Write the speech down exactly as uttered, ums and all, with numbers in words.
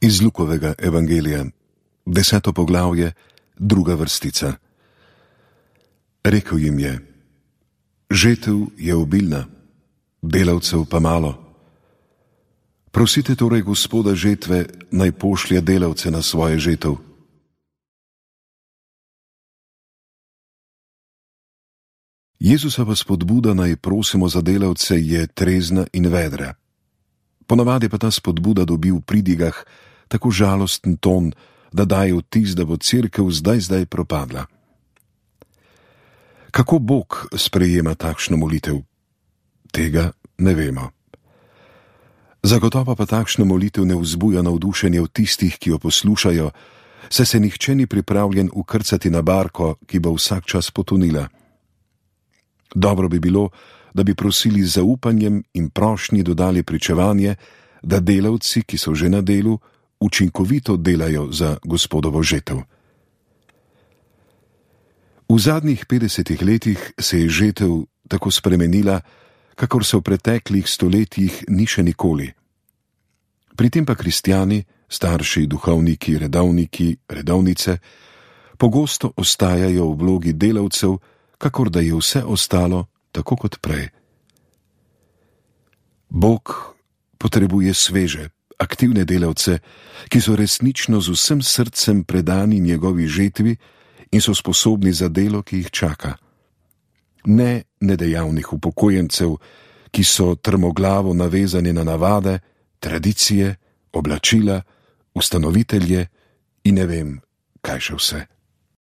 Iz Lukovega evangelija, deseto poglavje, druga vrstica. Rekel jim je: žetev je obilna, delavcev pa malo. Prosite torej Gospoda žetve, naj pošlje delavce na svoje žetev. Jezusova spodbuda, naj prosimo za delavce, je trezna in vedra. Ponavadi pa ta spodbuda dobi v pridigah tako žalosten ton, da daje vtis, da bo cerkev zdaj zdaj propadla. Kako Bog sprejema takšno molitev? Tega ne vemo. Zagotovo pa takšna molitev ne vzbuja navdušenja v tistih, ki jo poslušajo, saj se nihče ni pripravljen ukrcati na barko, ki bo vsak čas potonila. Dobro bi bilo, da bi prosili z zaupanjem in prošnji dodali pričevanje, da delavci, ki so že na delu, učinkovito delajo za Gospodovo žetev. V zadnjih petdesetih letih se je žetev tako spremenila, kakor se v preteklih stoletjih ni še nikoli. Pri tem pa kristjani, starši, duhovniki, redovniki, redovnice, pogosto ostajajo v vlogi delavcev, kakor da je vse ostalo tako kot prej. Bog potrebuje sveže, aktivne delavce, ki so resnično z vsem srcem predani njegovi žetvi in so sposobni za delo, ki jih čaka. Ne nedejavnih upokojencev, ki so trmoglavo navezani na navade, tradicije, oblačila, ustanovitelje in ne vem, kaj še vse.